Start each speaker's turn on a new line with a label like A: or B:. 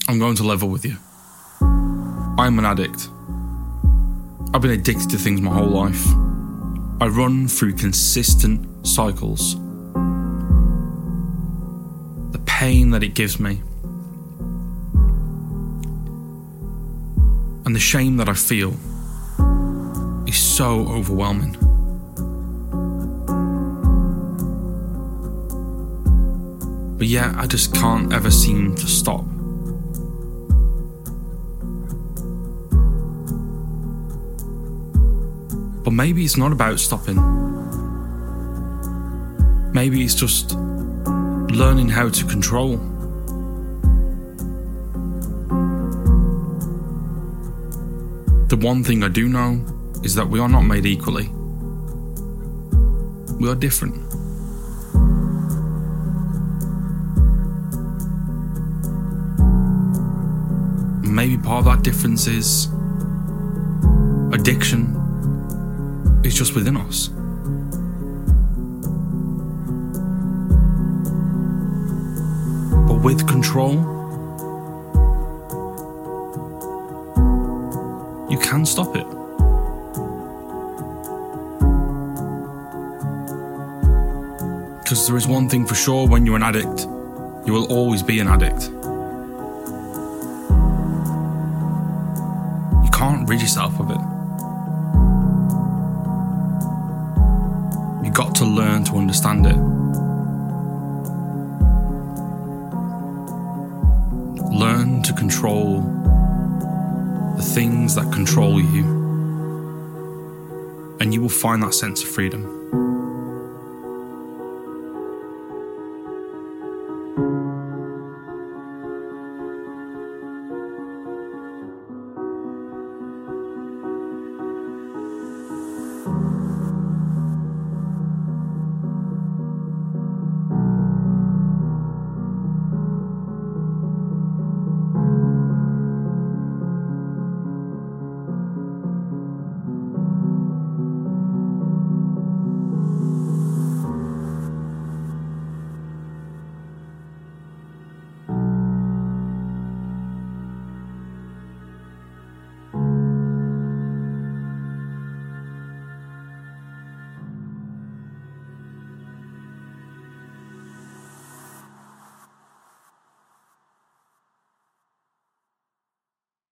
A: I'm going to level with you. I'm an addict. I've been addicted to things my whole life. I run through consistent cycles. The pain that it gives me, and the shame that I feel, is so overwhelming. But yet, I just can't ever seem to stop. But maybe it's not about stopping. Maybe it's just learning how to control. The one thing I do know is that we are not made equally. We are different. Maybe part of that difference is addiction. It's just within us. But with control, you can stop it. Because there is one thing for sure: when you're an addict, you will always be an addict. You can't rid yourself of it. You've got to learn to understand it. Learn to control the things that control you, and you will find that sense of freedom.